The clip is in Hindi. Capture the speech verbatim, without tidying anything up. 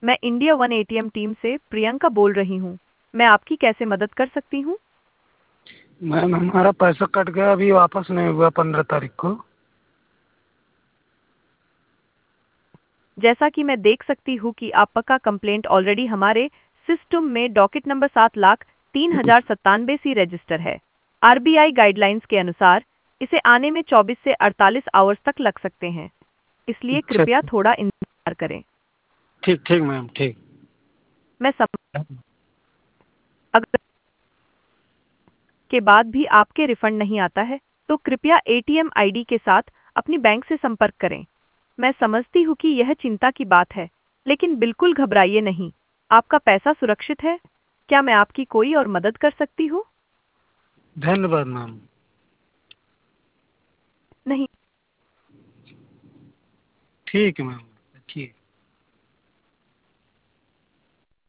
मैं इंडिया वन एटीएम टीम से प्रियंका बोल रही हूँ। मैं आपकी कैसे मदद कर सकती हूँ? मैम हमारा पैसा कट गया, अभी वापस नहीं हुआ पंद्रह तारीख को। जैसा कि मैं देख सकती हूँ कि आपका कंप्लेंट ऑलरेडी हमारे सिस्टम में डॉकेट नंबर सात लाख तीन हजार सत्तानवे सी रजिस्टर है। आरबीआई गाइडलाइंस के अनुसार इसे आने में चौबीस से अड़तालीस आवर्स तक लग सकते हैं, इसलिए अच्छा कृपया अच्छा। थोड़ा इंतजार करें। ठीक ठीक मैम, ठीक। मैं सम अगर के बाद भी आपके रिफंड नहीं आता है, तो कृपया एटीएम आईडी के साथ अपनी बैंक से संपर्क करें। मैं समझती हूँ कि यह चिंता की बात है, लेकिन बिल्कुल घबराइए नहीं। आपका पैसा सुरक्षित है। क्या मैं आपकी कोई और मदद कर सकती हूँ? धन्यवाद मैम। नहीं। ठीक है मैम, ठीक।